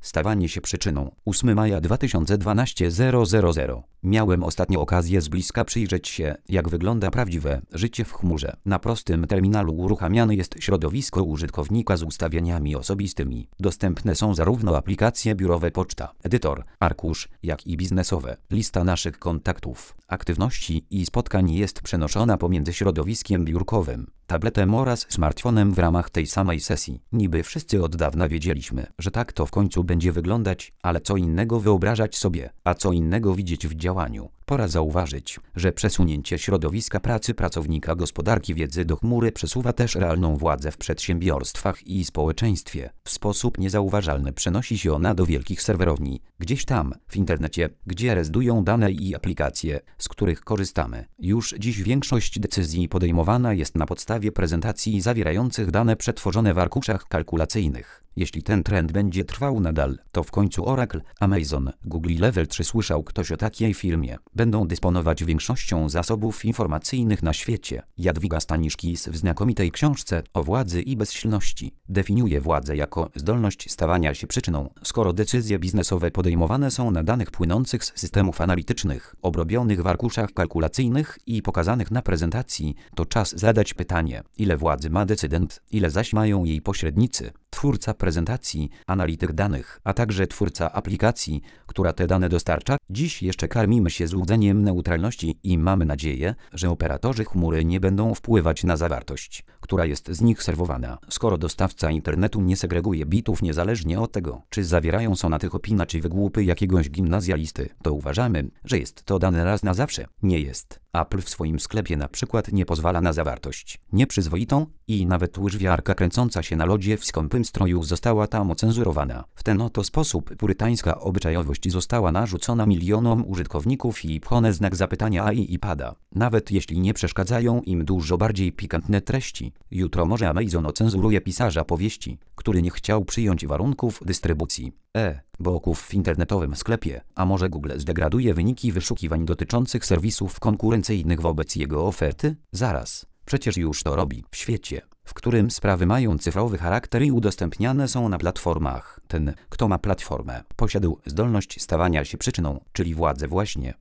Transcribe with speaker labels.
Speaker 1: Stawanie się przyczyną. 8 maja 2012 000. Miałem ostatnio okazję z bliska przyjrzeć się, jak wygląda prawdziwe życie w chmurze. Na prostym terminalu uruchamiane jest środowisko użytkownika z ustawieniami osobistymi. Dostępne są zarówno aplikacje biurowe, poczta, edytor, arkusz, jak i biznesowe. Lista naszych kontaktów, aktywności i spotkań jest przenoszona pomiędzy środowiskiem biurkowym, tabletem oraz smartfonem w ramach tej samej sesji. Niby wszyscy od dawna wiedzieliśmy, że tak to w końcu będzie wyglądać, ale co innego wyobrażać sobie, a co innego widzieć w działaniu. Pora zauważyć, że przesunięcie środowiska pracy pracownika gospodarki wiedzy do chmury przesuwa też realną władzę w przedsiębiorstwach i społeczeństwie. W sposób niezauważalny przenosi się ona do wielkich serwerowni, gdzieś tam, w internecie, gdzie rezydują dane i aplikacje, z których korzystamy. Już dziś większość decyzji podejmowana jest na podstawie prezentacji zawierających dane przetworzone w arkuszach kalkulacyjnych. Jeśli ten trend będzie trwał nadal, to w końcu Oracle, Amazon, Google i Level 3, słyszał ktoś o takiej firmie, będą dysponować większością zasobów informacyjnych na świecie. Jadwiga Staniszkis w znakomitej książce o władzy i bezsilności definiuje władzę jako zdolność stawania się przyczyną. Skoro decyzje biznesowe podejmowane są na danych płynących z systemów analitycznych, obrobionych w arkuszach kalkulacyjnych i pokazanych na prezentacji, to czas zadać pytanie, ile władzy ma decydent, ile zaś mają jej pośrednicy, twórca prezentacji, analityk danych, a także twórca aplikacji, która te dane dostarcza. Dziś jeszcze karmimy się złudzeniem neutralności i mamy nadzieję, że operatorzy chmury nie będą wpływać na zawartość, która jest z nich serwowana. Skoro dostawca internetu nie segreguje bitów niezależnie od tego, czy zawierają sonaty Chopina czy wygłupy jakiegoś gimnazjalisty, to uważamy, że jest to dane raz na zawsze. Nie jest. Apple w swoim sklepie na przykład nie pozwala na zawartość nieprzyzwoitą i nawet łyżwiarka kręcąca się na lodzie w skąpym stroju została tam ocenzurowana. W ten oto sposób purytańska obyczajowość została narzucona milionom użytkowników i pchone znak zapytania AI i pada. Nawet jeśli nie przeszkadzają im dużo bardziej pikantne treści. Jutro może Amazon ocenzuruje pisarza powieści, który nie chciał przyjąć warunków dystrybucji bloków w internetowym sklepie, a może Google zdegraduje wyniki wyszukiwań dotyczących serwisów konkurencyjnych wobec jego oferty? Zaraz, przecież już to robi. W świecie, w którym sprawy mają cyfrowy charakter i udostępniane są na platformach, ten, kto ma platformę, posiadł zdolność stawania się przyczyną, czyli władzę właśnie.